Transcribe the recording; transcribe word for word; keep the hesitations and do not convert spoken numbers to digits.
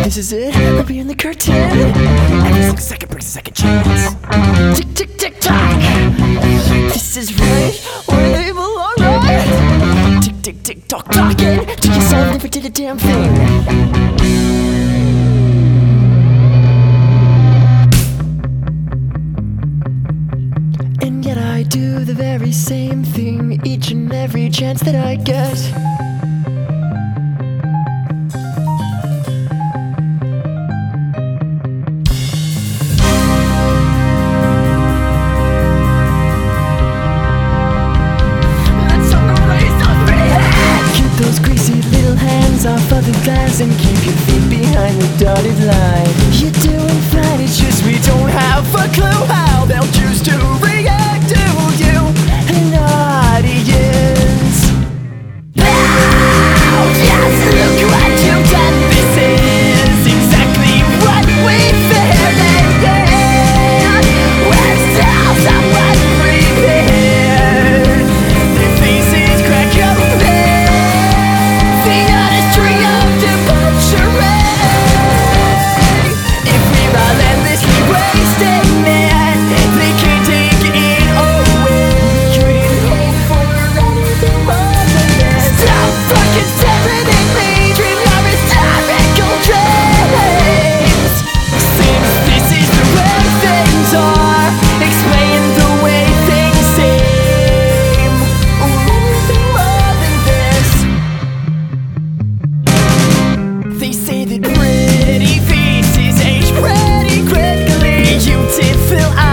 This is it, we're behind the curtain. Every single second brings a second chance. Tick, tick, tick, tock. This is right where they belong, right? Tick, tick, tick, tock, talking. Took your soul, never did a damn thing. And yet I do the very same thing each and every chance that I get. Off of the glass and keep your feet behind the dotted line. You're doing fine, it's just we don't have a clue how they'll choose to react to you, an audience. Now, just look what you've done. This is exactly what we feared. We're still somewhat prepared. Their faces crack open. Pretty faces age pretty quickly. You did fill out